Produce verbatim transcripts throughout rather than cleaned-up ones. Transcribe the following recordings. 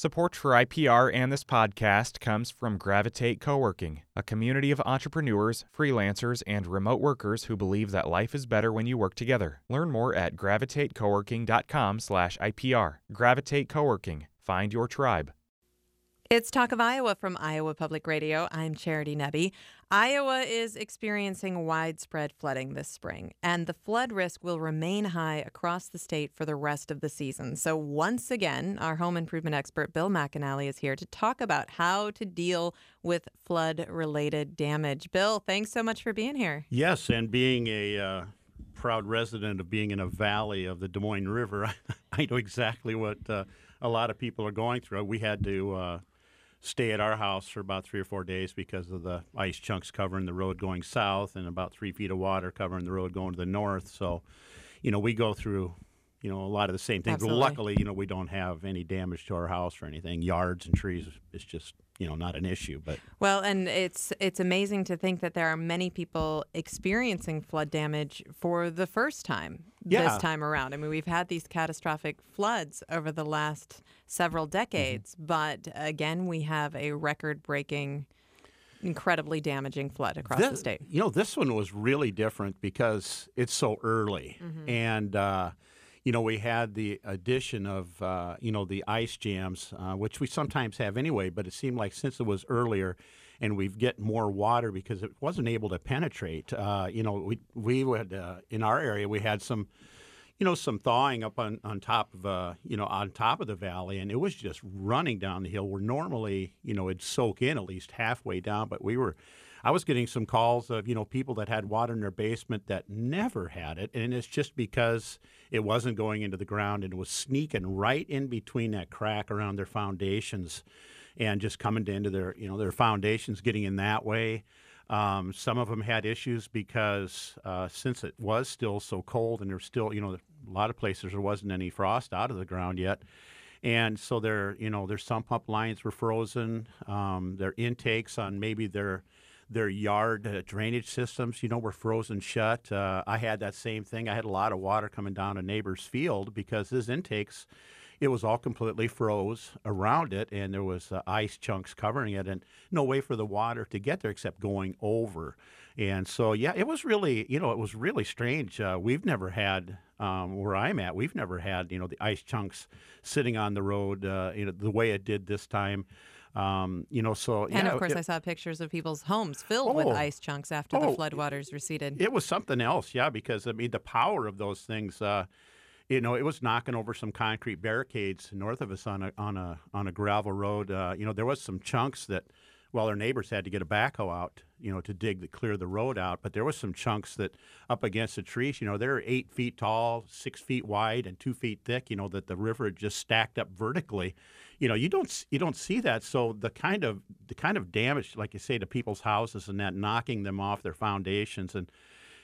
Support for I P R and this podcast comes from Gravitate Coworking, a community of entrepreneurs, freelancers, and remote workers who believe that life is better when you work together. Learn more at gravitate coworking dot com slash I P R. Gravitate Coworking. Find your tribe. It's Talk of Iowa from Iowa Public Radio. I'm Charity Nebbe. Iowa is experiencing widespread flooding this spring, and the flood risk will remain high across the state for the rest of the season. So once again, our home improvement expert Bill McAnally is here to talk about how to deal with flood-related damage. Bill, thanks so much for being here. Yes, and being a uh, proud resident of being in a valley of the Des Moines River, I, I know exactly what uh, a lot of people are going through. We had to uh, stay at our house for about three or four days because of the ice chunks covering the road going south and about three feet of water covering the road going to the north. So, you know, we go through, you know, a lot of the same things. Absolutely. But luckily, you know, we don't have any damage to our house or anything. Yards and trees is just, you know, not an issue. But Well, and it's it's amazing to think that there are many people experiencing flood damage for the first time Yeah. this time around. I mean, we've had these catastrophic floods over the last several decades, mm-hmm. but again, we have a record-breaking, incredibly damaging flood across this, the state. You know, this one was really different because it's so early. Mm-hmm. And, uh, you know, we had the addition of, uh, you know, the ice jams, uh, which we sometimes have anyway, but it seemed like since it was earlier and we've get more water because it wasn't able to penetrate, uh, you know, we, we would, uh, in our area, we had some, you know, some thawing up on, on top of, uh, you know, on top of the valley, and it was just running down the hill where normally, you know, it'd soak in at least halfway down, but we were, I was getting some calls of, you know, people that had water in their basement that never had it, and it's just because it wasn't going into the ground and it was sneaking right in between that crack around their foundations and just coming into their, you know, their foundations, getting in that way. Um, some of them had issues because uh, since it was still so cold and there's still, you know, a lot of places there wasn't any frost out of the ground yet. And so their, you know, their sump pump lines were frozen. Um, their intakes on maybe their their yard uh, drainage systems, you know, were frozen shut. Uh, I had that same thing. I had a lot of water coming down a neighbor's field because his intakes, it was all completely froze around it, and there was uh, ice chunks covering it, and no way for the water to get there except going over. And so, yeah, it was really, you know, it was really strange. Uh, we've never had, um, where I'm at, we've never had, you know, the ice chunks sitting on the road, uh, you know, the way it did this time. Um, you know, so And yeah, of course, it, I saw pictures of people's homes filled with Oh. ice chunks after the Oh. floodwaters receded. it was something else, yeah, because I mean the power of those things. Uh, you know, it was knocking over some concrete barricades north of us on a on a on a gravel road. Uh, you know, there was some chunks that, well, our neighbors had to get a backhoe out, you know, to dig to clear the road out. But there was some chunks that up against the trees, you know, they're eight feet tall, six feet wide, and two feet thick. You know, that the river had just stacked up vertically. You know, you don't you don't see that. So the kind of the kind of damage, like you say, to people's houses and that knocking them off their foundations, and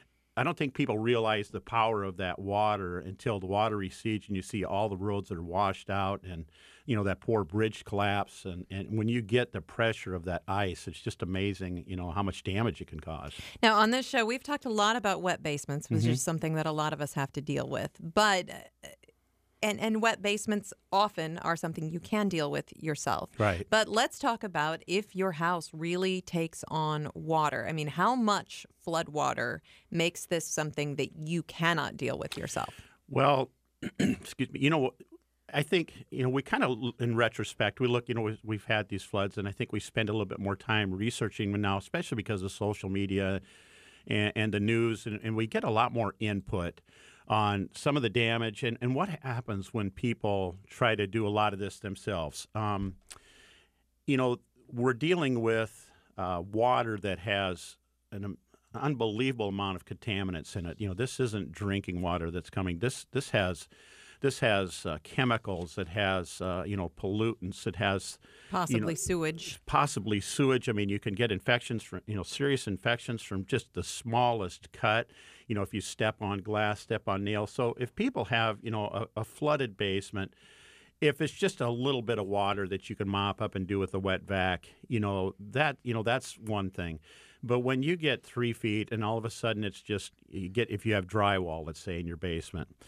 I don't think people realize the power of that water until the water recedes and you see all the roads that are washed out and, you know, that poor bridge collapse. And, and when you get the pressure of that ice, it's just amazing, you know, how much damage it can cause. Now, on this show, we've talked a lot about wet basements, which Mhm. is something that a lot of us have to deal with. But uh, and and wet basements often are something you can deal with yourself. Right. But let's talk about if your house really takes on water. I mean, how much flood water makes this something that you cannot deal with yourself? Well, excuse me, you know, I think, you know, we kind of, in retrospect, we look, you know, we- we've had these floods, and I think we spend a little bit more time researching them now, especially because of social media and, and the news, and, and we get a lot more input on some of the damage and, and what happens when people try to do a lot of this themselves. Um, you know, we're dealing with uh, water that has an um, unbelievable amount of contaminants in it. You know, this isn't drinking water that's coming. This this has this has uh, chemicals. It has uh, you know pollutants. It has Possibly you know, sewage. possibly sewage. I mean, you can get infections from, you know, serious infections from just the smallest cut. You know, if you step on glass, step on nails. So if people have, you know, a, a flooded basement, if it's just a little bit of water that you can mop up and do with a wet vac, you know, that, you know, that's one thing. But when you get three feet and all of a sudden it's just, you get, if you have drywall, let's say, in your basement,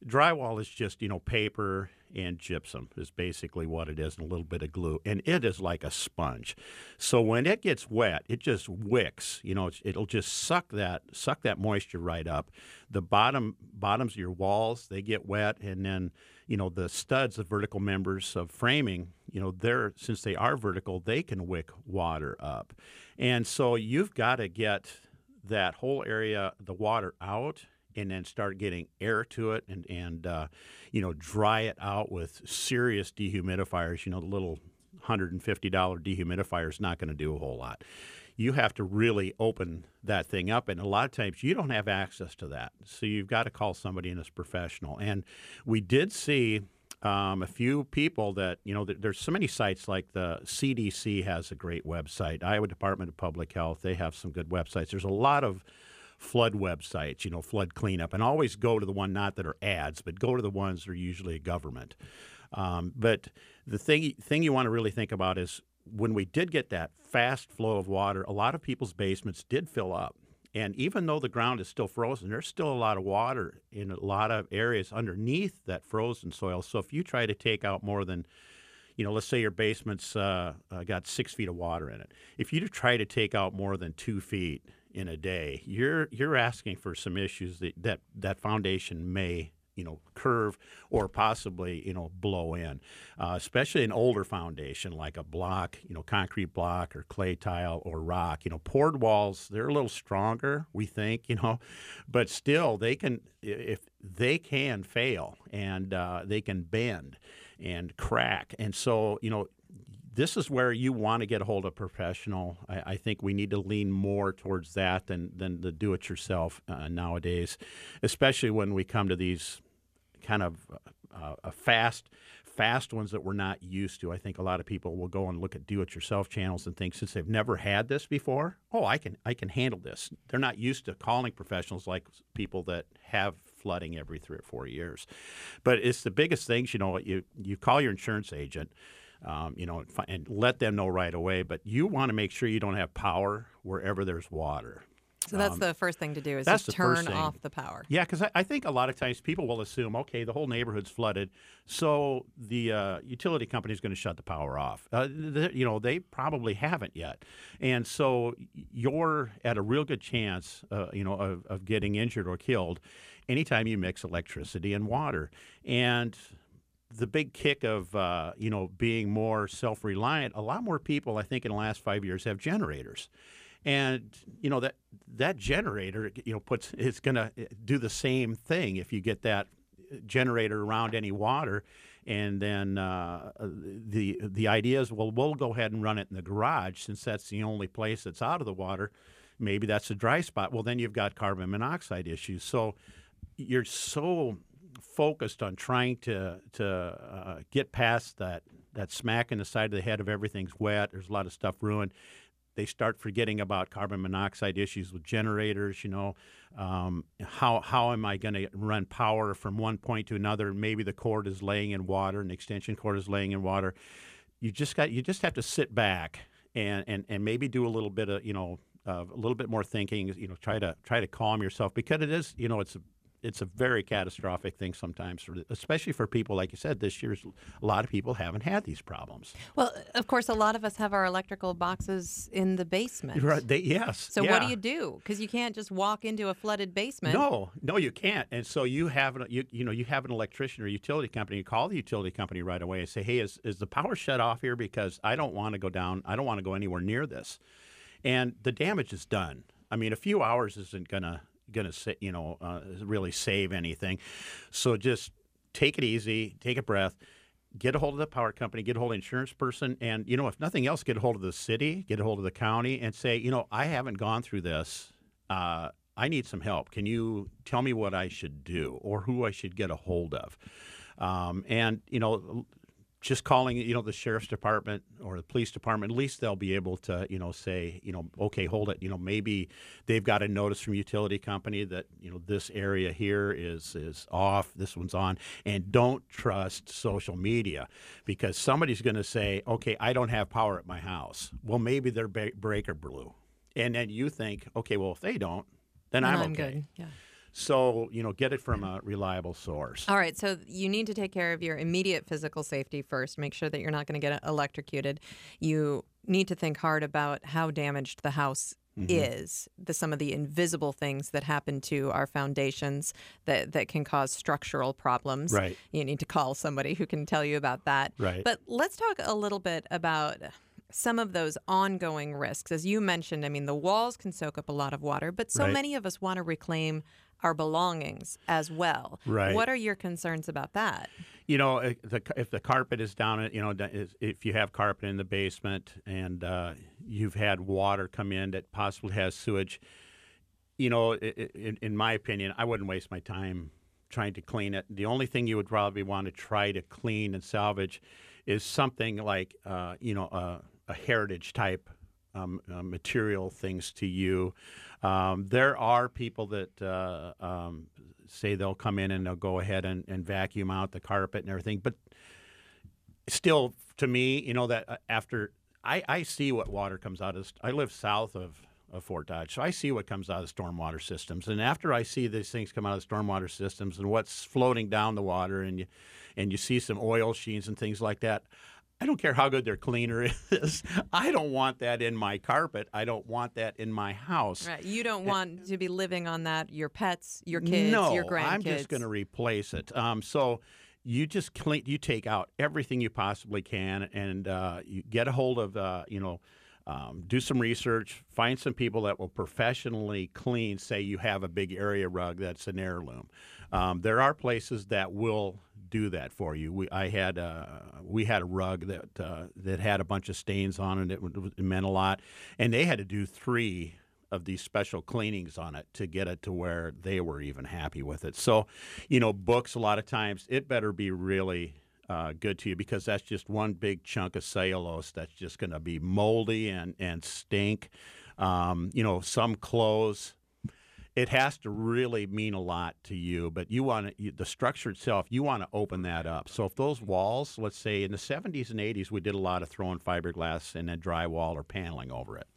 Drywall is just, you know, paper and gypsum is basically what it is, and a little bit of glue. And it is like a sponge. So when it gets wet, it just wicks. You know, it's, it'll just suck that suck that moisture right up. The bottom bottoms of your walls, they get wet, and then, you know, the studs, the vertical members of framing, you know, they're since they are vertical, they can wick water up. And so you've got to get that whole area, the water out, and then start getting air to it, and, and uh, you know, dry it out with serious dehumidifiers. You know, the little one hundred fifty dollars dehumidifier is not going to do a whole lot. You have to really open that thing up, and a lot of times you don't have access to that. So you've got to call somebody in as professional. And we did see um, a few people that, you know, th- there's so many sites, like the C D C has a great website, Iowa Department of Public Health, they have some good websites. There's a lot of flood websites, you know, flood cleanup, and always go to the one, not that are ads, but go to the ones that are usually government. Um, but the thing thing you want to really think about is when we did get that fast flow of water, a lot of people's basements did fill up. And even though the ground is still frozen, there's still a lot of water in a lot of areas underneath that frozen soil. So if you try to take out more than, you know, let's say your basement's uh, uh, got six feet of water in it. If you try to take out more than two feet in a day, you're you're asking for some issues that that, that foundation may, you know, curve or possibly, you know, blow in, uh, especially an older foundation like a block, you know, concrete block or clay tile or rock. You know, poured walls, they're a little stronger, we think, you know, but still they can, if they can fail, and uh, they can bend and crack. And so, you know, this is where you want to get a hold of a professional. I, I think we need to lean more towards that than, than the do-it-yourself uh, nowadays, especially when we come to these kind of uh, uh, fast fast ones that we're not used to. I think a lot of people will go and look at do-it-yourself channels and think, since they've never had this before, oh, I can I can handle this. They're not used to calling professionals like people that have flooding every three or four years. But it's the biggest things, you know, you, you call your insurance agent, Um, you know, and let them know right away. But you want to make sure you don't have power wherever there's water. So that's um, the first thing to do, is that's just the first turn thing. off the power. Yeah, because I, I think a lot of times people will assume, okay, the whole neighborhood's flooded, so the uh, utility company is going to shut the power off. Uh, th- you know, they probably haven't yet. And so you're at a real good chance, uh, you know, of, of getting injured or killed anytime you mix electricity and water. And the big kick of, uh, you know, being more self-reliant, a lot more people, I think, in the last five years have generators. And, you know, that that generator, you know, puts it's going to do the same thing if you get that generator around any water. And then uh, the the idea is, well, we'll go ahead and run it in the garage, since that's the only place that's out of the water. Maybe that's a dry spot. Well, then you've got carbon monoxide issues. So you're so focused on trying to to uh, get past that that smack in the side of the head of everything's wet. There's a lot of stuff ruined. They start forgetting about carbon monoxide issues with generators. You know, um, how how am I going to run power from one point to another? Maybe the cord is laying in water, and the extension cord is laying in water. You just got you just have to sit back and and, and maybe do a little bit of you know uh, a little bit more thinking. You know, try to try to calm yourself, because it is you know it's a It's a very catastrophic thing sometimes, for, especially for people, like you said, this year's a lot of people haven't had these problems. Well, of course, a lot of us have our electrical boxes in the basement. Right? They, yes. So yeah. what do you do? Because you can't just walk into a flooded basement. No, no, you can't. And so you have an, you, you know you have an electrician or utility company. You call the utility company right away and say, hey, is is the power shut off here? Because I don't want to go down. I don't want to go anywhere near this. And the damage is done. I mean, a few hours isn't gonna. going to you know uh, really save anything. So just take it easy, take a breath, get a hold of the power company, get a hold of the insurance person, and, you know, if nothing else, get a hold of the city, get a hold of the county, and say, you know, I haven't gone through this. Uh, I need some help. Can you tell me what I should do or who I should get a hold of? Um, and, you know, just calling, you know, the sheriff's department or the police department, at least they'll be able to, you know, say, you know, okay, hold it. You know, maybe they've got a notice from utility company that, you know, this area here is is off, this one's on. And don't trust social media, because somebody's going to say, okay, I don't have power at my house. Well, maybe their ba- breaker blew. And then you think, okay, well, if they don't, then And I'm, I'm okay. good. Yeah. So, you know, get it from a reliable source. All right, so you need to take care of your immediate physical safety first. Make sure that you're not going to get electrocuted. You need to think hard about how damaged the house mm-hmm. is, the, some of the invisible things that happen to our foundations that, that can cause structural problems. Right. You need to call somebody who can tell you about that. Right. But let's talk a little bit about some of those ongoing risks. As you mentioned, I mean, the walls can soak up a lot of water, but so right. many of us want to reclaim our belongings as well. Right. What are your concerns about that? You know, if the, if the carpet is down, you know, if you have carpet in the basement and uh, you've had water come in that possibly has sewage, you know, in, in my opinion, I wouldn't waste my time trying to clean it. The only thing you would probably want to try to clean and salvage is something like, uh, you know, uh, a heritage type um, uh, material things to you. Um, there are people that uh, um, say they'll come in and they'll go ahead and, and vacuum out the carpet and everything. But still, to me, you know, that after I, I see what water comes out of, I live south of, of Fort Dodge, so I see what comes out of stormwater systems. And after I see these things come out of stormwater systems and what's floating down the water, and you, and you see some oil sheens and things like that, I don't care how good their cleaner is. I don't want that in my carpet. I don't want that in my house. Right. You don't want to be living on that, your pets, your kids, no, your grandkids. I'm just going to replace it. Um, so you just clean, you take out everything you possibly can, and uh, you get a hold of, uh, you know, um, do some research, find some people that will professionally clean. Say you have a big area rug that's an heirloom. Um, there are places that will do that for you. We I had uh, we had a rug that uh, that had a bunch of stains on it. It, it meant a lot, and they had to do three of these special cleanings on it to get it to where they were even happy with it. So, you know, books, a lot of times it better be really uh, good to you, because that's just one big chunk of cellulose that's just going to be moldy and and stink. Um, you know, some clothes, it has to really mean a lot to you, but you want to, the structure itself, you want to open that up. So if those walls, let's say in the seventies and eighties, we did a lot of throwing fiberglass and then drywall or paneling over it.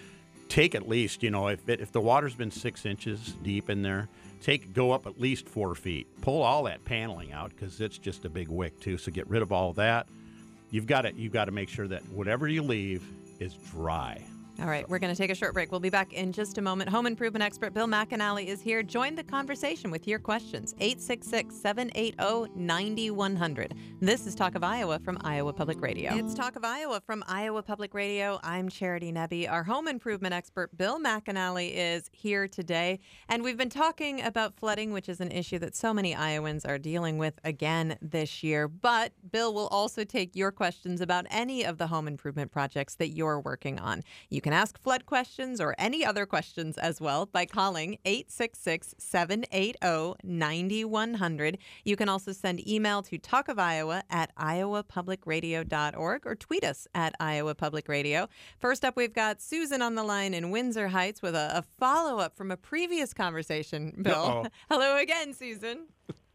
Take at least, you know, if it, if the water's been six inches deep in there, take go up at least four feet. Pull all that paneling out, because it's just a big wick too. So get rid of all of that. You've got to you've got to make sure that whatever you leave is dry. All right, we're going to take a short break. We'll be back in just a moment. Home improvement expert Bill McAnally is here. Join the conversation with your questions. eight six six, seven eight zero, nine one zero zero. This is Talk of Iowa from Iowa Public Radio. It's Talk of Iowa from Iowa Public Radio. I'm Charity Nebbe. Our home improvement expert Bill McAnally is here today. And we've been talking about flooding, which is an issue that so many Iowans are dealing with again this year. But Bill will also take your questions about any of the home improvement projects that you're working on. You can ask flood questions or any other questions as well by calling eight six six, seven eight zero, nine one zero zero. You can also send email to talkofiowa at iowa public radio dot org or tweet us at Iowa Public Radio. First up, we've got Susan on the line in Windsor Heights with a, a follow-up from a previous conversation, Bill. Uh-oh. Hello again, Susan.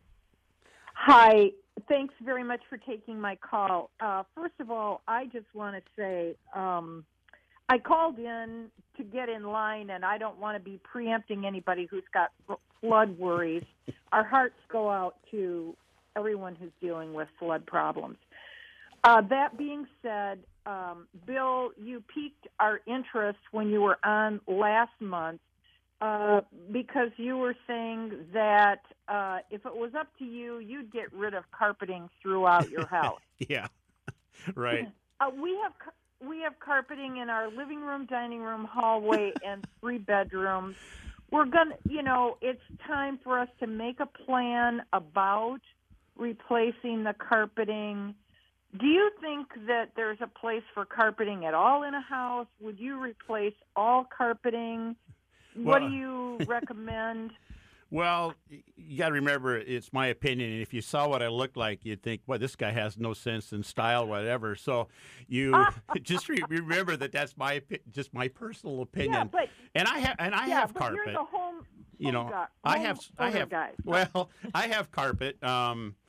Hi. Thanks very much for taking my call. Uh, first of all, I just want to say um, I called in to get in line, and I don't want to be preempting anybody who's got flood worries. Our hearts go out to everyone who's dealing with flood problems. Uh, that being said, um, Bill, you piqued our interest when you were on last month uh, because you were saying that uh, if it was up to you, you'd get rid of carpeting throughout your house. Yeah, right. Uh, we have we have carpeting in our living room, dining room, hallway, and three bedrooms. We're gonna, you know, it's time for us to make a plan about replacing the carpeting. Do you think that there's a place for carpeting at all in a house? Would you replace all carpeting? What Well, do you recommend? Well, you got to remember, it's my opinion. And if you saw what I looked like, you'd think, well, this guy has no sense in style, whatever. So you just re- remember that that's my opi- just my personal opinion. Yeah, but and I have and I yeah, have but carpet. you're the home, you know, home guy, I home have I owner have guy. well, I have carpet. Um,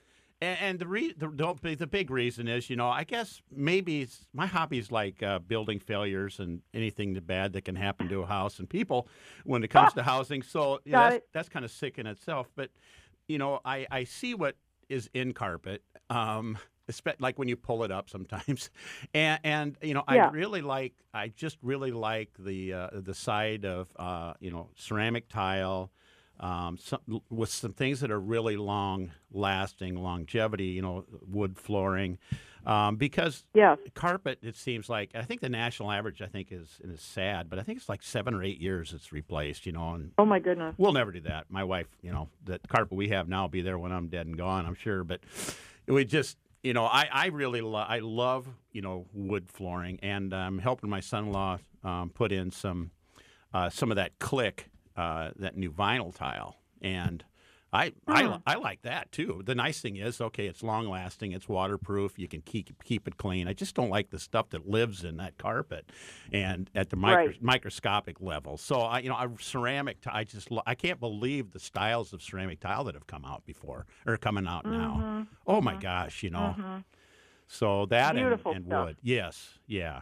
And, and the, re- the the the big reason is, you know, I guess maybe it's, my hobby is like uh, building failures and anything bad that can happen to a house and people when it comes to housing. So you know, Got that's, it. that's kind of sick in itself. But you know, I, I see what is in carpet, um, espe- like when you pull it up sometimes, and and you know, Yeah. I really like I just really like the uh, the side of uh, you know ceramic tile. Um, some, with some things that are really long-lasting, longevity, you know, wood flooring, um, because Yes. carpet, it seems like, I think the national average, I think, is, and it's sad, but I think it's like seven or eight years it's replaced, you know, and Oh my goodness. we'll never do that. My wife, you know, the carpet we have now will be there when I'm dead and gone, I'm sure, but we just, you know, I, I really lo- I love, you know, wood flooring, and I'm helping my son-in-law um, put in some uh, some of that click, uh, that new vinyl tile, and I, I Hmm. I like that too. The nice thing is, okay, it's long lasting, it's waterproof, you can keep keep it clean. I just don't like the stuff that lives in that carpet, and at the micro, Right. microscopic level. So I, you know, I, ceramic. T- I just lo- I can't believe the styles of ceramic tile that have come out before or coming out now. Mhm. Oh my gosh, you know. Mhm. So that and, Beautiful and stuff. wood, yes, yeah.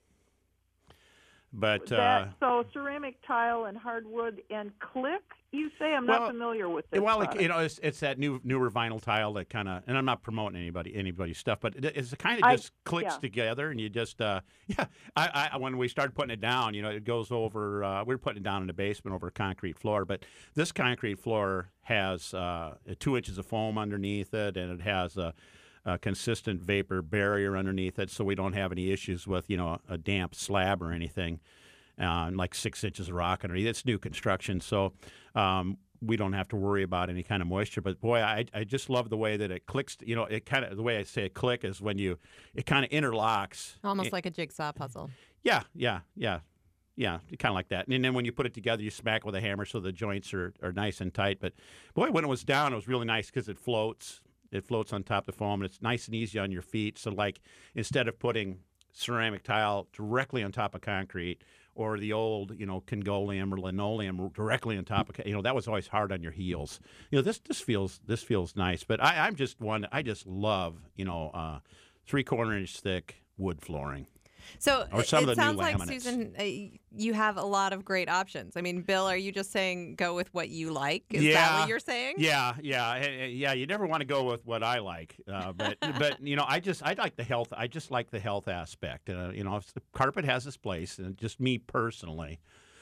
But uh, That so ceramic tile and hardwood and click. You say I'm Well, not familiar with this. well, it, product. you know, it's, it's that new newer vinyl tile that kind of, and I'm not promoting anybody anybody's stuff, but it, it's kind of I- just clicks yeah. together, and you just, uh, yeah. I, I when we started putting it down, you know, it goes over. Uh, we were putting it down in the basement over a concrete floor, but this concrete floor has uh, two inches of foam underneath it, and it has a, a consistent vapor barrier underneath it, so we don't have any issues with, you know, a damp slab or anything. Uh, and like six inches of rock underneath. It's new construction, so um, we don't have to worry about any kind of moisture. But boy, I, I just love the way that it clicks. You know, it kind of the way I say a click is when you it kind of interlocks. Almost It- like a jigsaw puzzle. yeah, yeah, yeah, yeah, kind of like that. And then when you put it together, you smack with a hammer so the joints are, are nice and tight. But boy, when it was down, it was really nice because it floats. It floats on top of the foam, and it's nice and easy on your feet. So like instead of putting ceramic tile directly on top of concrete, or the old, you know, Congoleum or linoleum directly on top of, you know, that was always hard on your heels. You know, this this feels this feels nice. But I, I'm just one. I just love, you know, uh, three quarter inch thick wood flooring. So Or some it of the new sounds like, laminates. Susan, uh, you have a lot of great options. I mean, Bill, are you just saying go with what you like? Is that Yeah. what you're saying? Yeah, yeah, eh, eh, yeah. You never want to go with what I like, uh, but but you know, I just I like the health. I just like the health aspect. Uh, you know, if the carpet has its place, and just me personally.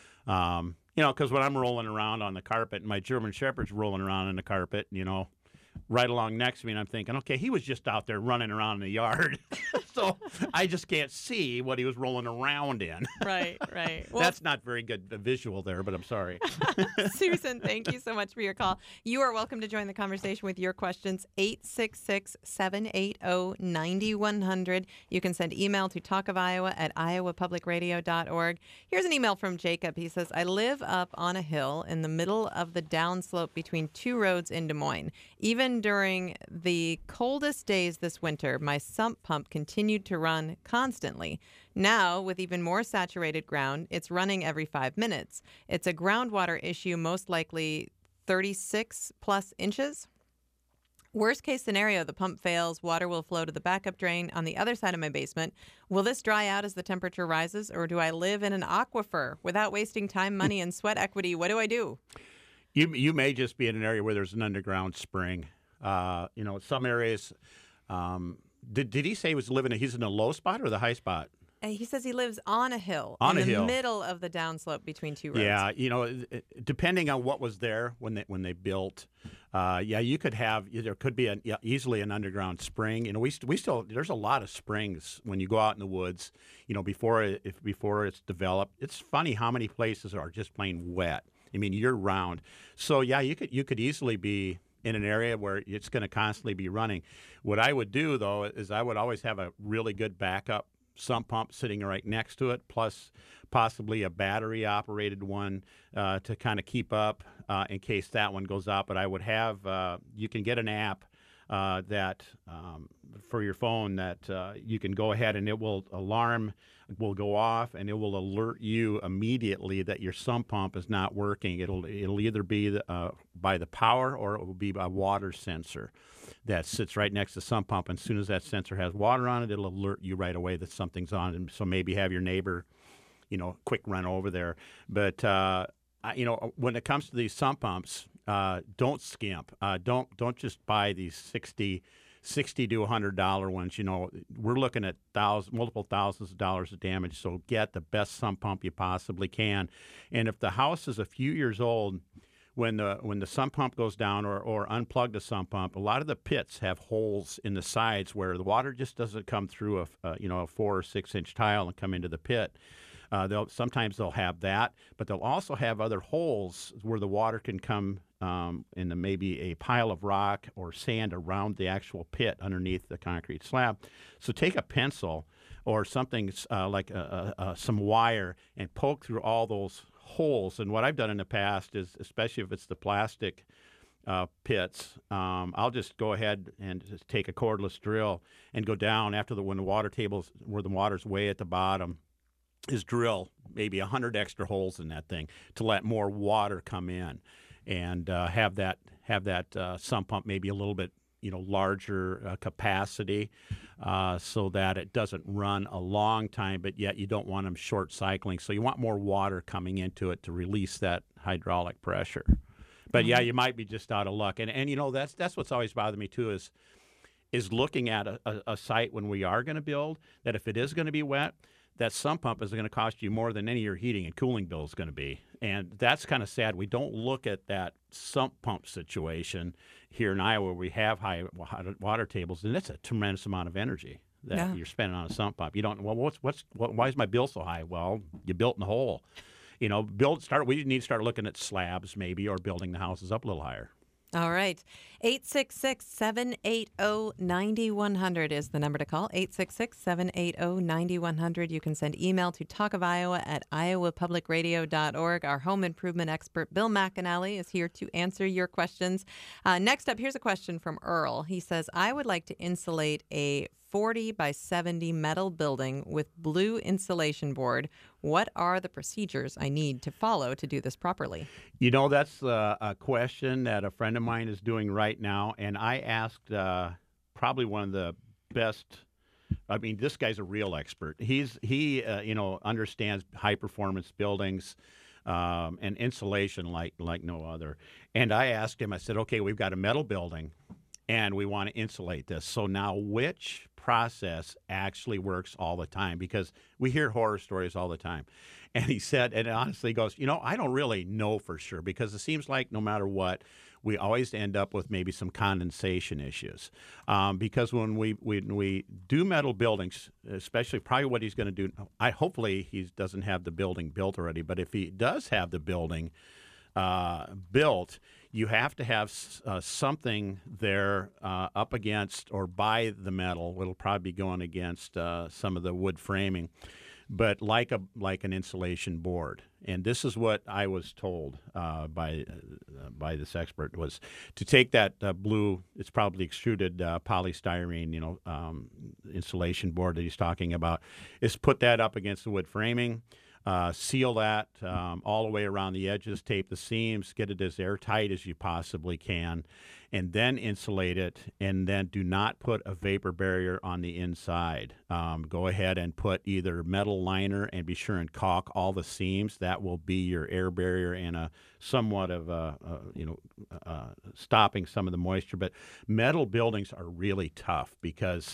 Um, you know, because when I'm rolling around on the carpet, and my German Shepherd's rolling around in the carpet, you know, right along next to me, and I'm thinking, okay, he was just out there running around in the yard, so I just can't see what he was rolling around in. Right, right. Well, That's not very good visual there, but I'm sorry. Susan, thank you so much for your call. You are welcome to join the conversation with your questions, eight six six, seven eight zero, nine one zero zero. You can send email to talk of iowa at iowa public radio dot org. Here's an email from Jacob. He says, I live up on a hill in the middle of the downslope between two roads in Des Moines. Even during the coldest days this winter, my sump pump continued to run constantly. Now, with even more saturated ground, it's running every five minutes. It's a groundwater issue, most likely thirty-six plus inches. Worst case scenario, the pump fails, water will flow to the backup drain on the other side of my basement. Will this dry out as the temperature rises, or do I live in an aquifer without wasting time, money, and sweat equity? What do I do? You you may just be in an area where there's an underground spring. Uh, you know, some areas. Um, did did he say he was living? He's in a low spot or the high spot? Uh, He says he lives on a hill On in a the hill. middle of the downslope between two roads. Yeah, you know, it- it- depending on what was there when they when they built, uh, yeah, you could have there could be an, yeah, easily an underground spring. You know, we st- we still there's a lot of springs when you go out in the woods. You know, before it, if before it's developed, it's funny how many places are just plain wet. I mean, year round. So yeah, you could you could easily be in an area where it's going to constantly be running. What I would do though is I would always have a really good backup sump pump sitting right next to it, plus possibly a battery operated one uh, to kind of keep up uh, in case that one goes out. But I would have, uh, you can get an app uh, that um, for your phone that uh, you can go ahead and it will alarm will go off and it will alert you immediately that your sump pump is not working. It'll it'll either be the, uh, by the power or it will be by water sensor that sits right next to the sump pump. And as soon as that sensor has water on it, it'll alert you right away that something's on. And so maybe have your neighbor, you know, quick run over there. But uh, I, you know, when it comes to these sump pumps, uh, don't skimp. Uh, don't don't just buy these sixty. sixty to one hundred dollar ones. You know, we're looking at thousands, multiple thousands of dollars of damage. So get the best sump pump you possibly can. And if the house is a few years old, when the when the sump pump goes down or, or unplug the sump pump, a lot of the pits have holes in the sides where the water just doesn't come through a, a you know a four or six inch tile and come into the pit. Uh, they'll sometimes they'll have that, but they'll also have other holes where the water can come um, in the, maybe a pile of rock or sand around the actual pit underneath the concrete slab. So take a pencil or something uh, like a, a, a, some wire and poke through all those holes. And what I've done in the past is, especially if it's the plastic uh, pits, um, I'll just go ahead and just take a cordless drill and go down after the when the water table's where the water's way at the bottom. Is drill maybe one hundred extra holes in that thing to let more water come in, and uh, have that have that uh, sump pump maybe a little bit you know larger uh, capacity, uh, so that it doesn't run a long time, but yet you don't want them short cycling. So you want more water coming into it to release that hydraulic pressure. But yeah, you might be just out of luck, and and you know that's that's what's always bothered me too is is looking at a, a, a site when we are going to build that if it is going to be wet, that sump pump is going to cost you more than any of your heating and cooling bill is going to be. And that's kind of sad. We don't look at that sump pump situation here in Iowa where we have high water tables, and it's a tremendous amount of energy that yeah. you're spending on a sump pump. You don't, well, what's, what's, what, why is my bill so high? Well, you built in a hole. You know, build, start, we need to start looking at slabs maybe or building the houses up a little higher. All right. eight six six, seven eight zero, nine one zero zero is the number to call. eight six six, seven eight zero, nine one zero zero. You can send email to talk of iowa at iowa public radio dot org. Our home improvement expert, Bill McAnally, is here to answer your questions. Uh, next up, here's a question from Earl. He says, I would like to insulate a forty by seventy metal building with blue insulation board. What are the procedures I need to follow to do this properly? You know, that's uh, a question that a friend of mine is doing right now, and I asked uh, probably one of the best. I mean, this guy's a real expert. He's he uh, you know understands high performance buildings um, and insulation like like no other. And I asked him. I said, okay, we've got a metal building, and we want to insulate this. So now, which process actually works all the time? Because we hear horror stories all the time. And he said, and honestly he goes, you know, I don't really know for sure because it seems like no matter what, we always end up with maybe some condensation issues. Um, because when we, when we do metal buildings, especially probably what he's going to do, I hopefully he doesn't have the building built already, but if he does have the building uh, built, you have to have uh, something there uh, up against or by the metal. It'll probably be going against uh, some of the wood framing, but like a like an insulation board. And this is what I was told uh, by uh, by this expert was to take that uh, blue. It's probably extruded uh, polystyrene, you know, um, insulation board that he's talking about. Is put that up against the wood framing. Uh, seal that um, all the way around the edges, tape the seams, get it as airtight as you possibly can, and then insulate it, and then do not put a vapor barrier on the inside. Um, go ahead and put either metal liner and be sure and caulk all the seams. That will be your air barrier and a somewhat of a, a you know, uh, stopping some of the moisture. But metal buildings are really tough because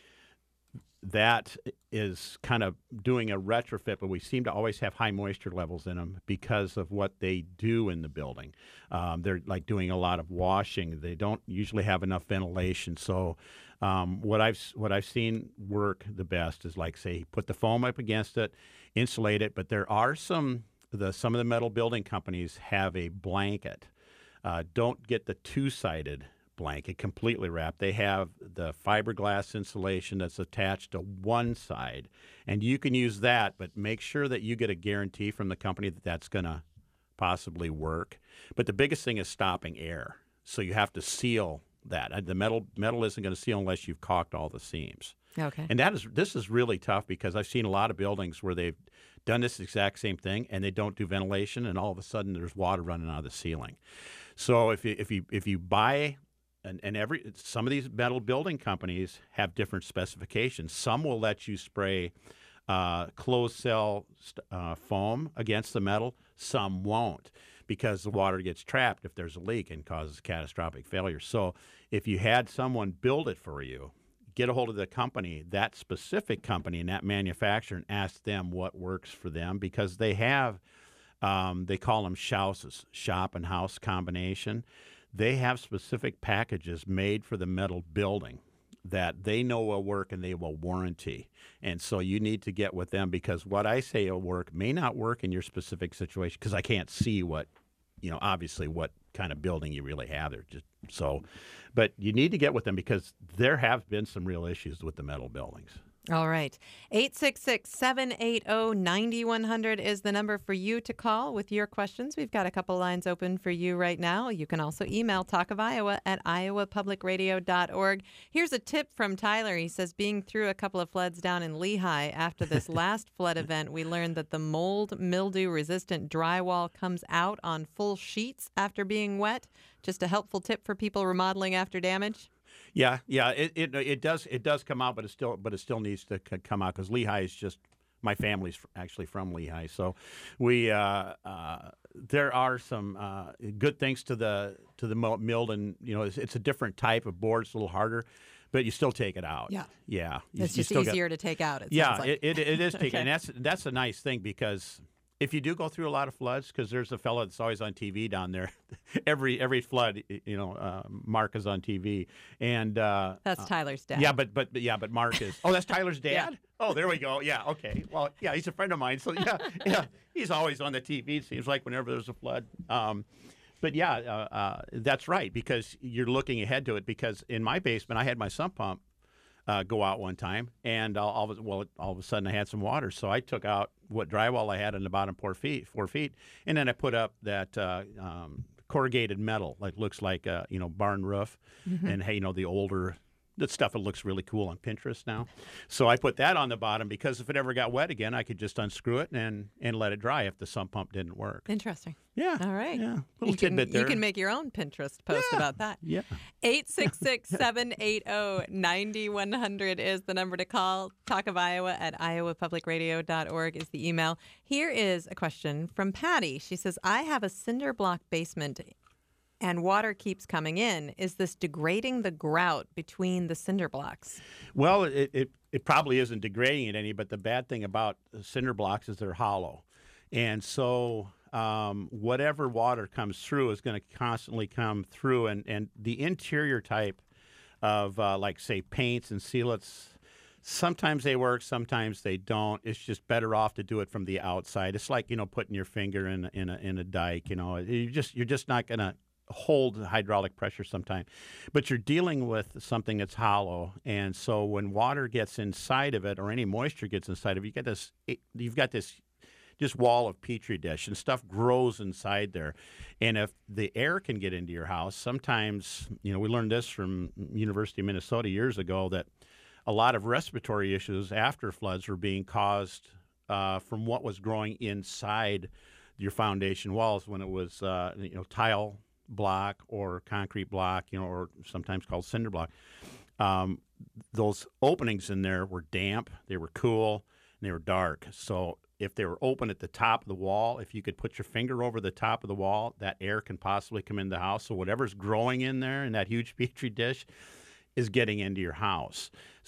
that is kind of doing a retrofit, but we seem to always have high moisture levels in them because of what they do in the building. Um, they're like doing a lot of washing. They don't usually have enough ventilation. So um, what I've what I've seen work the best is like say put the foam up against it, insulate it. But there are some the some of the metal building companies have a blanket. Uh, don't get the two-sided blanket completely wrapped. They have the fiberglass insulation that's attached to one side, and you can use that, but make sure that you get a guarantee from the company that that's going to possibly work. But the biggest thing is stopping air. So you have to seal that. Uh, The metal metal isn't going to seal unless you've caulked all the seams. Okay. And that is this is really tough because I've seen a lot of buildings where they've done this exact same thing and they don't do ventilation, and all of a sudden there's water running out of the ceiling. So if you if you if you buy and, and every some of these metal building companies have different specifications. Some will let you spray uh, closed cell uh, foam against the metal. Some won't, because the water gets trapped if there's a leak and causes catastrophic failure. So if you had someone build it for you, get a hold of the company, that specific company and that manufacturer, and ask them what works for them, because they have, um, they call them shouses, shop and house combination. They have specific packages made for the metal building that they know will work and they will warranty. And so you need to get with them, because what I say will work may not work in your specific situation, because I can't see what, you know, obviously what kind of building you really have there. Just so, but you need to get with them, because there have been some real issues with the metal buildings. All right. eight six six, seven eight zero, nine one zero zero is the number for you to call with your questions. We've got a couple lines open for you right now. You can also email Talk of Iowa at iowa public radio dot org. Here's a tip from Tyler. He says, being through a couple of floods down in Lehigh after this last flood event, we learned that the mold mildew resistant drywall comes out on full sheets after being wet. Just a helpful tip for people remodeling after damage. Yeah, yeah, it, it it does it does come out, but it still but it still needs to c- come out, because Lehigh is just, my family's actually from Lehigh, so we uh, uh, there are some uh, good things to the to the mill, and you know it's, it's a different type of board, it's a little harder, but you still take it out. Yeah, yeah, you, it's you just still easier got, to take out. It yeah, sounds like. it, it it is taken, Okay. and that's that's a nice thing, because if you do go through a lot of floods, because there's a fellow that's always on T V down there, every every flood, you know, uh, Mark is on T V, and uh, That's Tyler's dad. yeah, but but yeah, but Mark is. Oh, that's Tyler's dad. Yeah. Oh, there we go. Yeah, okay. Well, yeah, he's a friend of mine, so yeah, yeah, he's always on the T V. It seems like whenever there's a flood. Um, but yeah, uh, uh, that's right, because you're looking ahead to it. Because in my basement, I had my sump pump Uh, go out one time, and all, all of a, well, all of a sudden I had some water, so I took out what drywall I had in the bottom four feet, four feet, and then I put up that uh, um, corrugated metal, like looks like a, you know, barn roof, mm-hmm. and hey, you know, the older that stuff that looks really cool on Pinterest now. So I put that on the bottom, because if it ever got wet again, I could just unscrew it and and let it dry if the sump pump didn't work. Interesting. Yeah. All right. Yeah. Little you tidbit can, there. You can make your own Pinterest post Yeah. about that. Yeah. eight six six, seven eight zero, nine one zero zero is the number to call. Talk of Iowa at iowa public radio dot org is the email. Here is a question from Patty. She says, I have a cinder block basement and water keeps coming in. Is this degrading the grout between the cinder blocks? Well, it, it, it probably isn't degrading it any, but the bad thing about cinder blocks is they're hollow. And so um, whatever water comes through is going to constantly come through. And, and the interior type of, uh, like, say, paints and sealants, sometimes they work, sometimes they don't. It's just better off to do it from the outside. It's like, you know, putting your finger in, in, a, in a dike. You know, you just, you're just not going to hold hydraulic pressure sometimes, but you're dealing with something that's hollow, and so when water gets inside of it or any moisture gets inside of it, you get this you've got this just wall of petri dish, and stuff grows inside there. And if the air can get into your house, sometimes, you know, we learned this from University of Minnesota years ago, that a lot of respiratory issues after floods were being caused uh, from what was growing inside your foundation walls when it was uh, you know tile block or concrete block, you know, or sometimes called cinder block. Um, those openings in there were damp, they were cool, and they were dark. So if they were open at the top of the wall, if you could put your finger over the top of the wall, that air can possibly come in the house. So whatever's growing in there in that huge petri dish is getting into your house.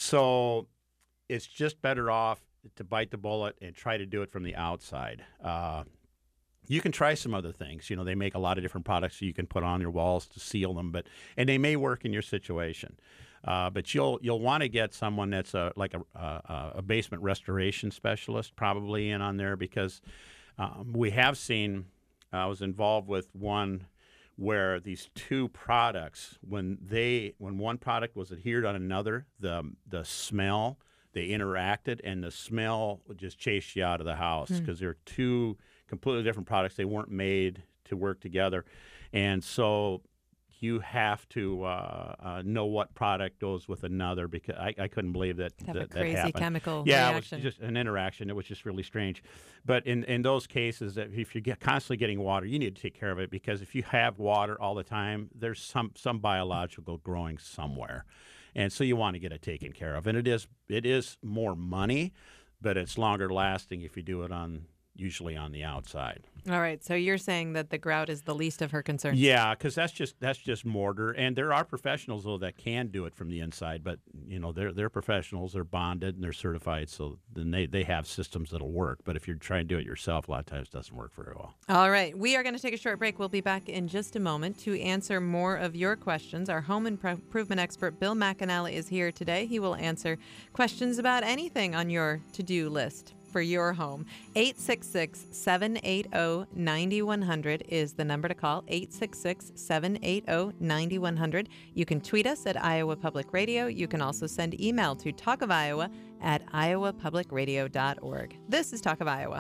So it's just better off to bite the bullet and try to do it from the outside. Uh, You can try some other things. You know, they make a lot of different products you can put on your walls to seal them, but and they may work in your situation. Uh, but you'll you'll want to get someone that's a like a, a, a basement restoration specialist probably in on there, because um, we have seen. I was involved with one where these two products, when they when one product was adhered on another, the the smell, they interacted, and the smell would just chase you out of the house, because mm. they're two completely different products. They weren't made to work together. And so you have to uh, uh, know what product goes with another, because I, I couldn't believe that Have that, a that crazy happened. chemical yeah, reaction. it was just an interaction. It was just really strange. But in, in those cases, that if you get constantly getting water, you need to take care of it, because if you have water all the time, there's some some biological growing somewhere, and so you want to get it taken care of. And it is it is more money, but it's longer lasting if you do it on usually on the outside. All right, so you're saying that the grout is the least of her concerns. Yeah, because that's just that's just mortar, and there are professionals though that can do it from the inside. But you know, they're they're professionals, they're bonded and they're certified, so then they they have systems that'll work. But if you're trying to do it yourself, a lot of times it doesn't work very well. All right, we are going to take a short break. We'll be back in just a moment to answer more of your questions. Our home improvement expert, Bill McAnally, is here today. He will answer questions about anything on your to-do list for your home. eight six six, seven eight zero, nine one zero zero is the number to call. eight six six, seven eight zero, nine one zero zero. You can tweet us at Iowa Public Radio. You can also send email to talk of iowa at iowa public radio dot org. This is Talk of Iowa.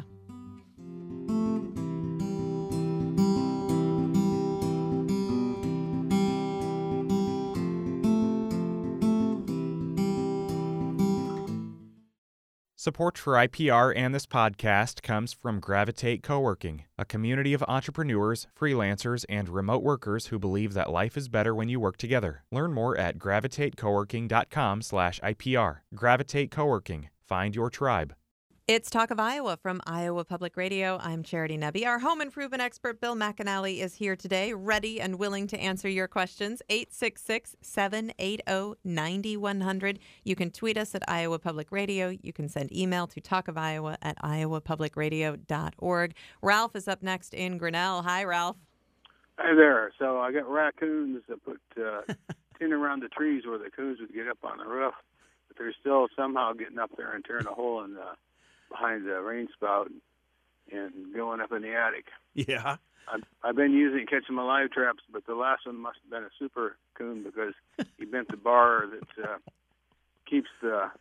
Support for I P R and this podcast comes from Gravitate Coworking, a community of entrepreneurs, freelancers, and remote workers who believe that life is better when you work together. Learn more at gravitate coworking dot com slash I P R. Gravitate Coworking. Find your tribe. It's Talk of Iowa from Iowa Public Radio. I'm Charity Nebbe. Our home improvement expert, Bill McAnally, is here today, ready and willing to answer your questions. eight six six, seven eight zero, nine one zero zero. You can tweet us at Iowa Public Radio. You can send email to talkofiowa at iowa public radio dot org. Ralph is up next in Grinnell. Hi, Ralph. Hi there. So I got raccoons that put uh, tin around the trees where the coons would get up on the roof, but they're still somehow getting up there and tearing a hole in the behind the rain spout and going up in the attic. Yeah. I've, I've been using catching my live traps, but the last one must have been a super coon because he bent the bar that uh, keeps the uh,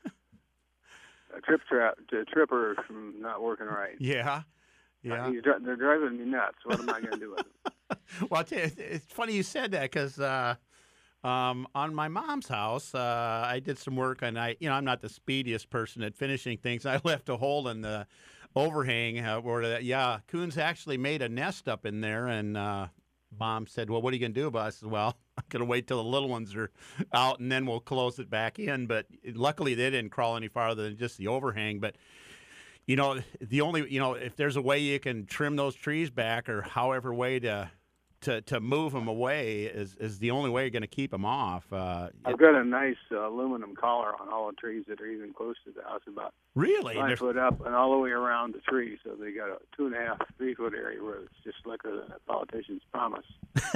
trip trap the tripper from not working right. Yeah. Yeah. Uh, he's, they're driving me nuts. What am I going to do with them? Well, I'll tell you, it's funny you said that, because uh, um, on my mom's house, uh, I did some work, and I, you know, I'm not the speediest person at finishing things. I left a hole in the overhang uh, where, that, yeah, coons actually made a nest up in there, and uh, Mom said, "Well, what are you going to do about it?" I said, "Well, I'm going to wait till the little ones are out, and then we'll close it back in." But luckily, they didn't crawl any farther than just the overhang. But you know, the only, you know, if there's a way you can trim those trees back, or however way to to, to move them away, is, is the only way you're going to keep them off. Uh, I've got a nice uh, aluminum collar on all the trees that are even close to the house, about really five There's- foot up and all the way around the tree. So they got a two and a half, three foot area where it's just slicker than a politician's promise.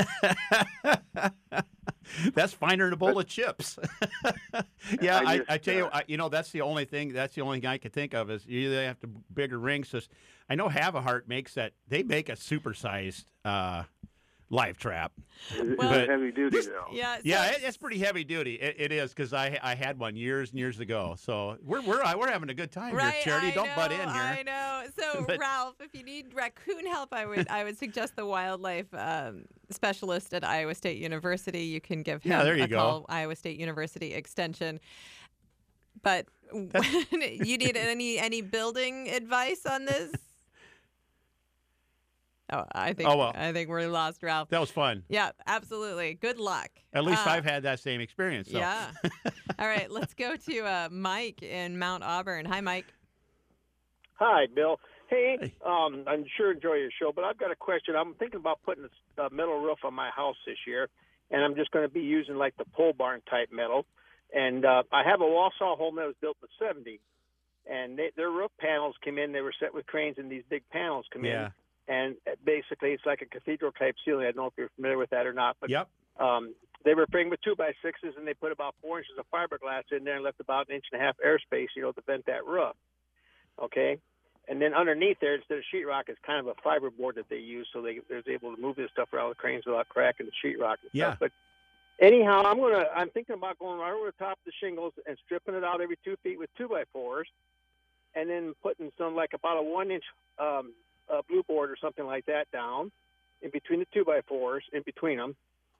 That's finer than a bowl of chips. yeah, I I, just, I tell you, uh, I, you know, that's the only thing. That's the only thing I could think of is you either have to bigger rings. Just, I know Havahart makes that. They make a supersized uh, live trap. It's Well, it's heavy duty though. Yeah, so- Yeah, it, it's pretty heavy duty. It, it is, because I I had one years and years ago. So we're we're we're having a good time Right, here, Charity. I Don't know, butt in here. I know. So, But- Ralph, if you need raccoon help, I would I would suggest the wildlife um, specialist at Iowa State University. You can give him Yeah, there you a go. call, Iowa State University Extension. But you need any any building advice on this? Oh, I think Oh, well. I think we're lost, Ralph. That was fun. Yeah, absolutely. Good luck. At least Uh, I've had that same experience. So. Yeah. All right, let's go to uh, Mike in Mount Auburn. Hi, Mike. Hi, Bill. Hey, Hey. um, I'm sure enjoy your show, but I've got a question. I'm thinking about putting a uh, metal roof on my house this year, and I'm just going to be using like the pole barn type metal. And uh, I have a Wausau home that was built in the seventies, and they, their roof panels came in. They were set with cranes, and these big panels come Yeah. in. And basically, it's like a cathedral type ceiling. I don't know if you're familiar with that or not, but Yep. um, they were framed with two by sixes, and they put about four inches of fiberglass in there and left about an inch and a half airspace, you know, to vent that roof. Okay, and then underneath there, instead of sheetrock, it's kind of a fiberboard that they use, so they they're able to move this stuff around the cranes without cracking the sheetrock. And Yeah. Stuff. But anyhow, I'm gonna I'm thinking about going right over the top of the shingles and stripping it out every two feet with two by fours, and then putting some like about a one inch um, uh, blue board or something like that down in between the two by fours, in between them,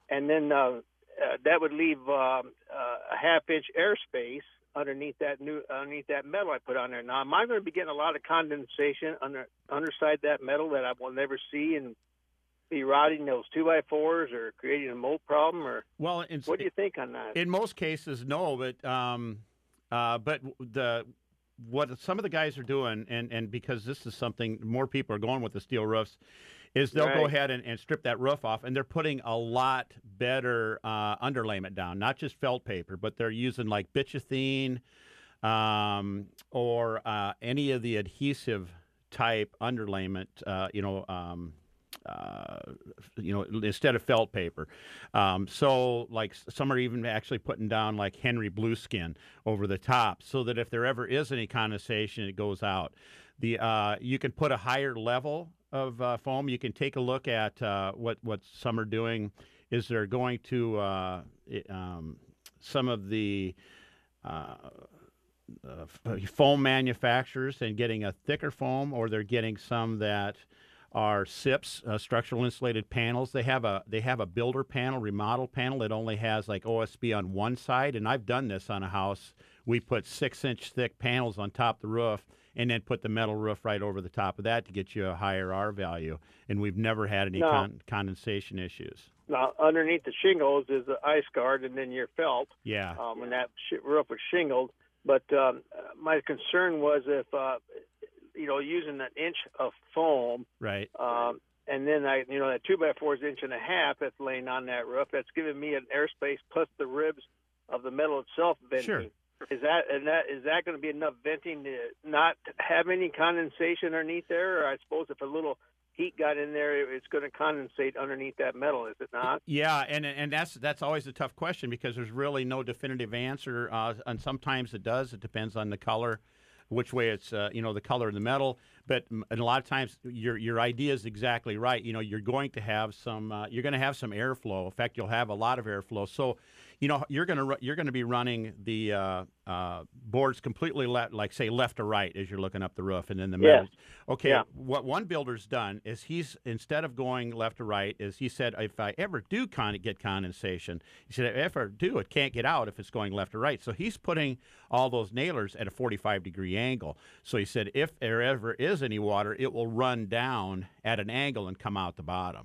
and then uh, uh, that would leave um, uh, a half inch airspace underneath that new underneath that metal I put on there. Now, am I going to be getting a lot of condensation under underside that metal that I will never see and be rotting those two by fours or creating a mold problem? Or well, in, what do you think on that? In most cases, no, but um, uh, but the what some of the guys are doing, and, and because this is something more people are going with the steel roofs, is they'll Right. go ahead and, and strip that roof off, and they're putting a lot better uh, underlayment down, not just felt paper, but they're using like bituathene um, or uh, any of the adhesive type underlayment, uh, you know, um, uh, you know, instead of felt paper. Um, so like some are even actually putting down like Henry Blueskin over the top so that if there ever is any condensation, it goes out. The uh, you can put a higher level of uh, foam. You can take a look at uh, what, what some are doing is they're going to uh, it, um, some of the uh, uh, foam manufacturers and getting a thicker foam, or they're getting some that are S I Ps, uh, structural insulated panels. They have a they have a builder panel, remodel panel that only has like O S B on one side, and I've done this on a house. We put six inch thick panels on top of the roof and then put the metal roof right over the top of that to get you a higher R value, and we've never had any No. con- condensation issues. Now, underneath the shingles is the ice guard, and then your felt. Yeah. Um, when that sh- roof was shingled. But um, my concern was if, uh, you know, using an inch of foam, Right. um, and then I, you know, that two by four is inch and a half that's laying on that roof. That's giving me an airspace plus the ribs of the metal itself venting. Sure. Is that and that is that going to be enough venting to not have any condensation underneath there? Or I suppose if a little heat got in there, it's going to condensate underneath that metal, is it not? Yeah, and and that's that's always a tough question because there's really no definitive answer, uh, and sometimes it does. It depends on the color, which way it's uh, you know the color of the metal. But m- and a lot of times your your idea is exactly right. You know, you're going to have some uh, you're going to have some airflow. In fact, you'll have a lot of airflow. So, you know, you're going to ru- you're going to be running the uh, uh, boards completely left, like say left to right as you're looking up the roof, and then the Yeah. metal. Okay, Yeah. what one builder's done is he's instead of going left to right, is he said if I ever do con- get condensation, he said if I ever do, it can't get out if it's going left to right. So he's putting all those nailers at a forty-five degree angle. So he said if there ever is any water, it will run down at an angle and come out the bottom.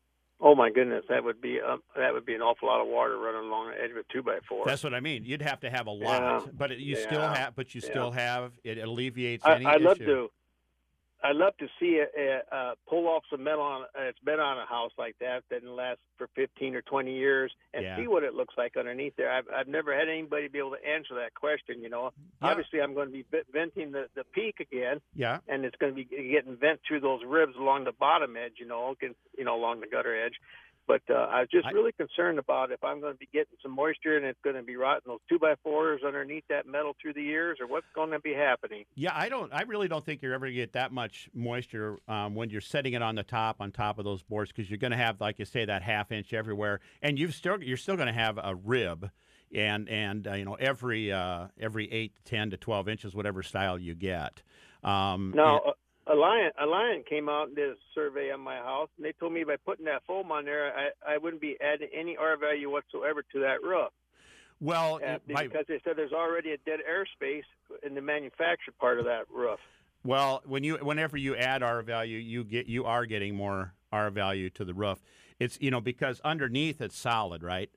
Oh my goodness, that would be um, that would be an awful lot of water running along the edge of a two by four. That's what I mean. You'd have to have a lot, Yeah. but it, you Yeah. still have. But you Yeah. still have. It alleviates I, any I'd love issue. to. I'd love to see a, a, a pull off some metal on it's been on a house like that that didn't last for fifteen or twenty years and Yeah. see what it looks like underneath there. I've I've never had anybody be able to answer that question. You know, Yeah. obviously I'm going to be vent- venting the the peak again, Yeah. and it's going to be getting vent through those ribs along the bottom edge. You know, get, you know along the gutter edge. But uh, I was just I- really concerned about if I'm going to be getting some moisture and it's going to be rotting those two by fours underneath that metal through the years, or what's going to be happening. Yeah, I don't. I really don't think you're ever going to get that much moisture um, when you're setting it on the top, on top of those boards, because you're going to have, like you say, that half inch everywhere, and you've still you're still going to have a rib, and and uh, you know every uh, every eight to ten to twelve inches, whatever style you get. Um, Now, and- Alliant, Alliant came out and did a survey on my house, and they told me by putting that foam on there, I, I wouldn't be adding any R value whatsoever to that roof. well, Uh, it- by- because they said there's already a dead airspace in the manufactured part of that roof. well, when you whenever you add R value, you get you are getting more R value to the roof. It's you know because underneath it's solid, right?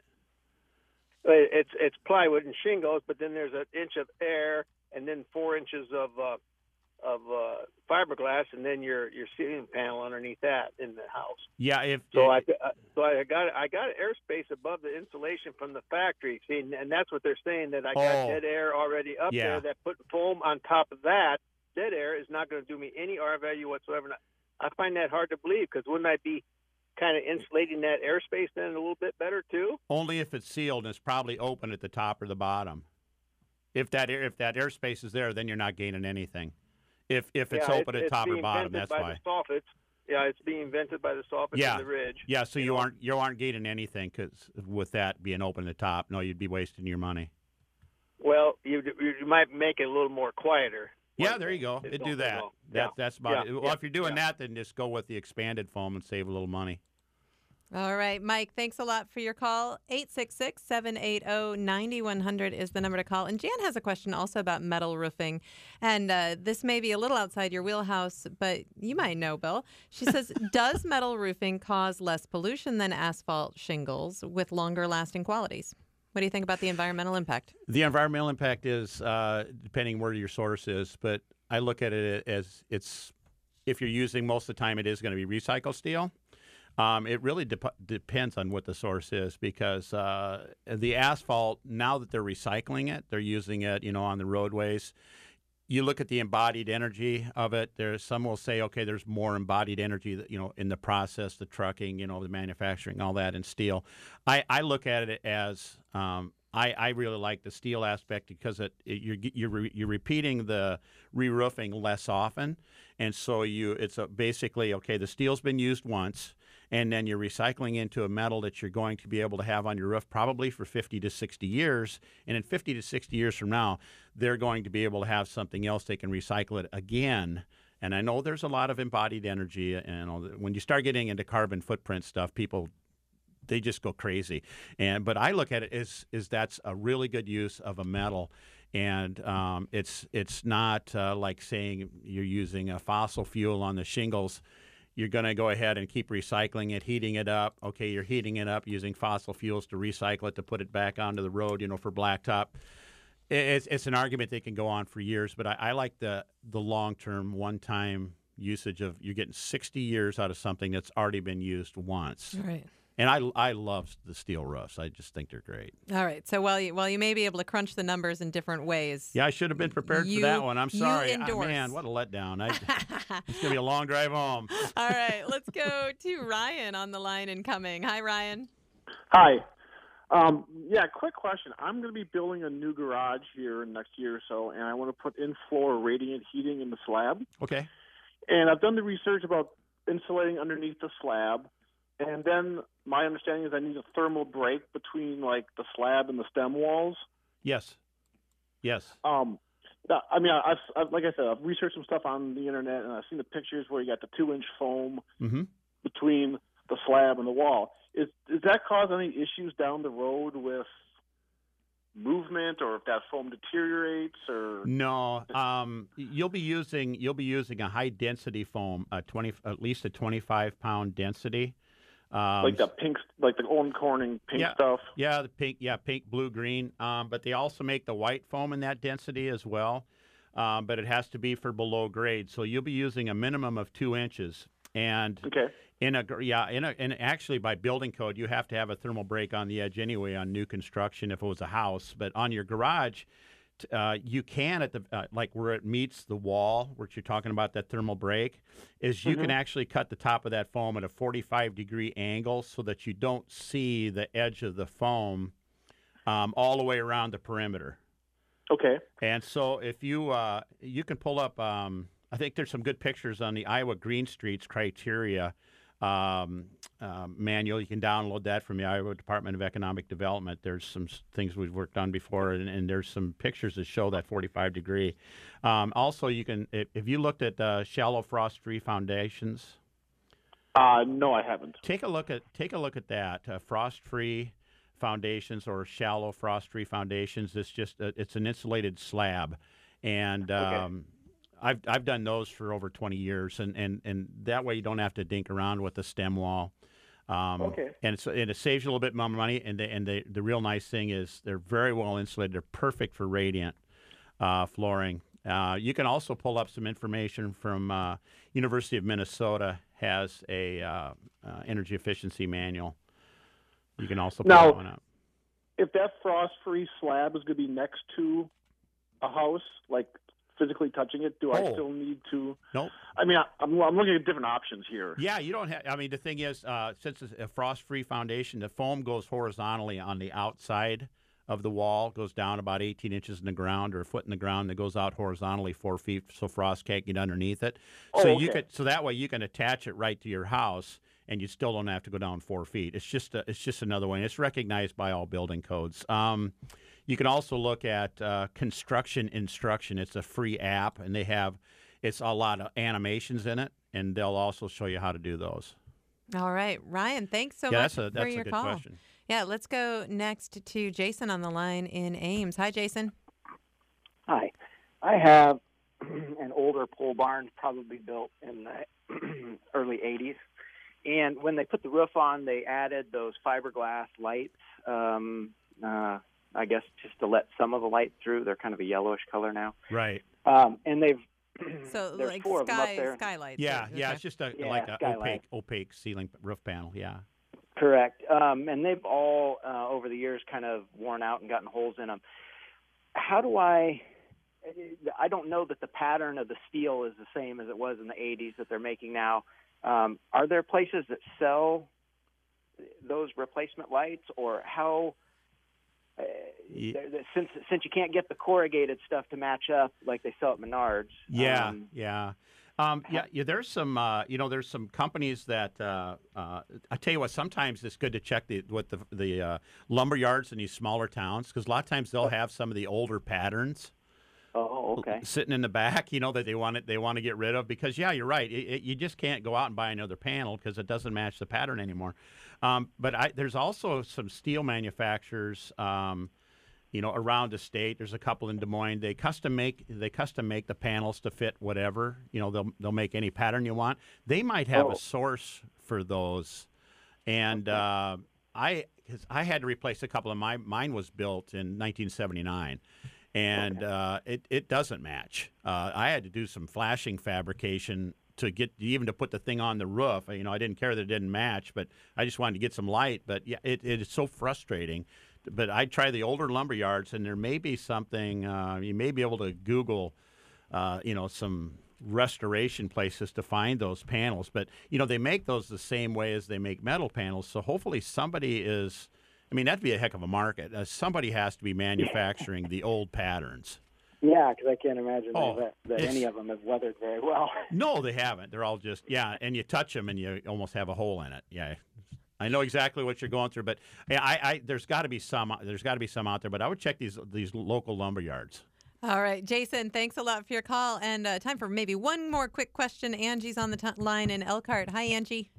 It- It's it's plywood and shingles, but then there's an inch of air, and then four inches of uh, of uh, fiberglass, and then your your ceiling panel underneath that in the house. Yeah, if So it- I, so I got I got airspace above the insulation from the factory. See, and that's what they're saying, that I got Oh. dead air already up Yeah. there. That putting foam on top of that dead air is not going to do me any R value whatsoever. And I I find that hard to believe, because wouldn't I be kind of insulating that airspace then a little bit better too? only if it's sealed and it's probably open at the top or the bottom. If that air, if that airspace is there, then you're not gaining anything. If if it's Yeah, open at top or being bottom, vented that's by why. the soffits. Yeah, it's being vented by the soffits Yeah. and the ridge. Yeah, so you you know. aren't you aren't gaining anything, because with that being open at the top, no, you'd be wasting your money. Well, you you might make it a little more quieter. Yeah, there you go. It It don't do go that. well. That Yeah. that's about Yeah. it. Well, Yeah. if you're doing Yeah. that, then just go with the expanded foam and save a little money. All right, Mike, thanks a lot for your call. eight six six, seven eight zero, nine one zero zero is the number to call. And Jan has a question also about metal roofing. And uh, this may be a little outside your wheelhouse, but you might know, Bill. She says, does metal roofing cause less pollution than asphalt shingles with longer lasting qualities? What do you think about the environmental impact? The environmental impact is, uh, depending where your source is, but I look at it as it's, if you're using most of the time, it is going to be recycled steel. Um, it really dep- depends on what the source is, because uh, the asphalt, now that they're recycling it, they're using it, you know, on the roadways. You look at the embodied energy of it. There's some will say, okay, there's more embodied energy, that, you know, in the process, the trucking, you know, the manufacturing, all that in steel. I, I look at it as um, I, I really like the steel aspect because it, it you're you're re, you're repeating the re-roofing less often, and so you it's a, basically okay. The steel's been used once. And then you're recycling into a metal that you're going to be able to have on your roof probably for fifty to sixty years. And in fifty to sixty years from now, they're going to be able to have something else. They can recycle it again. And I know there's a lot of embodied energy. And when you start getting into carbon footprint stuff, people, they just go crazy. And But I look at it as, as that's a really good use of a metal. And um, it's, it's not uh, like saying you're using a fossil fuel on the shingles. You're going to go ahead and keep recycling it, heating it up. Okay, you're heating it up using fossil fuels to recycle it, to put it back onto the road, you know, for blacktop. It's, it's an argument that can go on for years, but I, I like the, the long-term, one-time usage of you're getting sixty years out of something that's already been used once. Right. And I, I love the steel roofs. I just think they're great. All right. So while you, while you may be able to crunch the numbers in different ways. Yeah, I should have been prepared you, for that one. I'm sorry. You endorse. I, man, what a letdown. I, it's going to be a long drive home. All right. Let's go to Ryan on the line incoming. Hi, Ryan. Hi. Um, yeah, quick question. I'm going to be building a new garage here next year or so, and I want to put in-floor radiant heating in the slab. Okay. And I've done the research about insulating underneath the slab. And then my understanding is I need a thermal break between, like, the slab and the stem walls. Yes. Yes. Um, I mean, I've, I've, like I said, I've researched some stuff on the internet, and I've seen the pictures where you got the two-inch foam mm-hmm. between the slab and the wall. Is does that cause any issues down the road with movement, or if that foam deteriorates, or no? Um, you'll be using you'll be using a high-density foam, a twenty at least a twenty-five pound density. Um, like the pink, like the Owen Corning pink yeah, stuff. Yeah, the pink, yeah, pink, blue, green. Um, but they also make the white foam in that density as well. Um, but it has to be for below grade, so you'll be using a minimum of two inches. And okay. in a yeah, in a and actually by building code, you have to have a thermal break on the edge anyway on new construction if it was a house. But on your garage, Uh, you can at the uh, like where it meets the wall, where you're talking about that thermal break, is you mm-hmm. can actually cut the top of that foam at a forty-five degree angle so that you don't see the edge of the foam um, all the way around the perimeter. Okay. And so if you uh, you can pull up, um, I think there's some good pictures on the Iowa Green Streets criteria um, uh, manual. You can download that from the Iowa Department of Economic Development. There's some things we've worked on before, and, and there's some pictures that show that forty-five degree. Um, also, you can if, if you looked at uh, shallow frost-free foundations. Uh, no, I haven't. Take a look at take a look at that uh, frost-free foundations or shallow frost-free foundations. It's just uh, it's an insulated slab, and. Um, okay. I've I've done those for over twenty years, and, and, and that way you don't have to dink around with the stem wall. Um, okay. And it's, and it saves you a little bit more money. And the and the the real nice thing is they're very well insulated. They're perfect for radiant uh, flooring. Uh, you can also pull up some information from uh, University of Minnesota has a uh, uh, energy efficiency manual. You can also pull now, that one up. If that frost-free slab is going to be next to a house, like physically touching it, do oh. I still need to? Nope. I mean, I, I'm, I'm looking at different options here. Yeah, you don't have. I mean, the thing is, uh, since it's a frost-free foundation, the foam goes horizontally on the outside of the wall, goes down about eighteen inches in the ground or a foot in the ground, and it goes out horizontally four feet, so frost can't get underneath it. Oh, so okay. you could, so that way you can attach it right to your house, and you still don't have to go down four feet. It's just, a, it's just another way, and it's recognized by all building codes. Um, You can also look at uh, Construction Instruction. It's a free app, and they have it's a lot of animations in it, and they'll also show you how to do those. All right, Ryan, thanks so yeah, much that's a, for that's your a good call. question. Yeah, let's go next to Jason on the line in Ames. Hi, Jason. Hi. I have an older pole barn, probably built in the early eighties. And when they put the roof on, they added those fiberglass lights, um, uh, I guess just to let some of the light through. They're kind of a yellowish color now. Right. Um, and they've So there's like four of them up sky there. skylights. Yeah, or- yeah, okay. it's just a Yeah, like a skylight. opaque opaque ceiling roof panel. Yeah. Correct. Um, and they've all, uh, over the years, kind of worn out and gotten holes in them. How do I – I don't know that the pattern of the steel is the same as it was in the eighties that they're making now. Um, are there places that sell those replacement lights, or how uh, Ye- they're- they're- since since you can't get the corrugated stuff to match up like they sell at Menards? Yeah, um, yeah. Um, yeah, yeah, there's some, uh, you know, there's some companies that, uh, uh, I tell you what, sometimes it's good to check the, what the, the uh, lumber yards in these smaller towns, because a lot of times they'll have some of the older patterns Oh, okay. sitting in the back, you know, that they want it, they want to get rid of, because, yeah, you're right. It, it, you just can't go out and buy another panel because it doesn't match the pattern anymore. Um, but I, there's also some steel manufacturers, um, you know, around the state. There's a couple in Des Moines. They custom make they custom make the panels to fit whatever. You know, they'll they'll make any pattern you want. They might have Oh. a source for those. And uh, I cause I had to replace a couple of my mine was built in nineteen seventy-nine. And uh, it it doesn't match. Uh, I had to do some flashing fabrication to get even to put the thing on the roof. You know, I didn't care that it didn't match, but I just wanted to get some light. But yeah, it, it is so frustrating. But I try the older lumber yards, and there may be something uh, you may be able to Google, uh, you know, some restoration places to find those panels. But you know, they make those the same way as they make metal panels. So hopefully, somebody is. I mean, that'd be a heck of a market. Uh, somebody has to be manufacturing the old patterns. Yeah, because I can't imagine Oh, that, that any it's- of them have weathered very well. No, they haven't. They're all just yeah, and you touch them and you almost have a hole in it. Yeah, I know exactly what you're going through, but yeah, I, I there's got to be some there's got to be some out there. But I would check these these local lumber yards. All right, Jason, thanks a lot for your call. And uh, time for maybe one more quick question. Angie's on the t- line in Elkhart. Hi, Angie.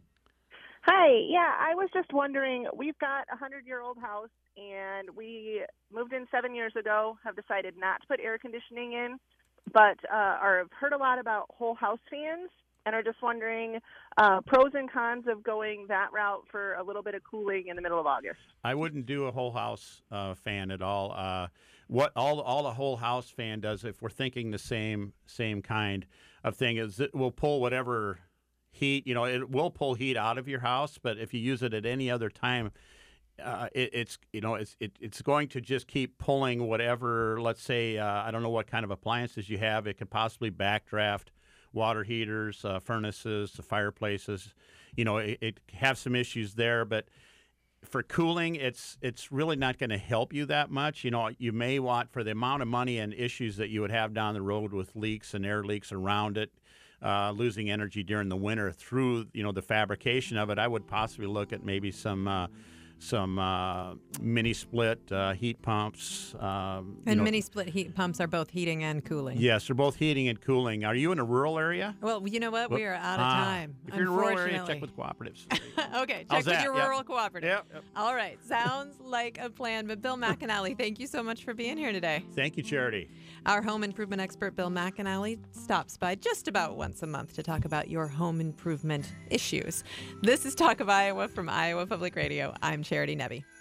Hi. Yeah, I was just wondering, we've got a hundred-year-old house, and we moved in seven years ago, have decided not to put air conditioning in, but uh, are, have heard a lot about whole house fans, and are just wondering uh, pros and cons of going that route for a little bit of cooling in the middle of August. I wouldn't do a whole house uh, fan at all. Uh, what all all a whole house fan does, if we're thinking the same same kind of thing, is it will pull whatever heat. You know, it will pull heat out of your house, but if you use it at any other time, uh, it, it's you know it's it, it's going to just keep pulling whatever. Let's say uh, I don't know what kind of appliances you have. It could possibly backdraft water heaters, uh, furnaces, fireplaces. You know, it, it have some issues there, but for cooling, it's it's really not going to help you that much. You know, you may want, for the amount of money and issues that you would have down the road with leaks and air leaks around it, uh, losing energy during the winter through, you know, the fabrication of it, I would possibly look at maybe some uh, some uh, mini split uh, heat pumps. Um, you And know- mini split heat pumps are both heating and cooling. Yes, they're both heating and cooling. Are you in a rural area? Well, you know what? We are out of Ah, time. If you're in a rural area, unfortunately. check with cooperatives. Okay, check How's with that? your Yep. rural cooperative. Yep, yep. All right, sounds like a plan. But Bill McAnally, thank you so much for being here today. Thank you, Charity. Our home improvement expert, Bill McAnally, stops by just about once a month to talk about your home improvement issues. This is Talk of Iowa from Iowa Public Radio. I'm Charity Nebbe.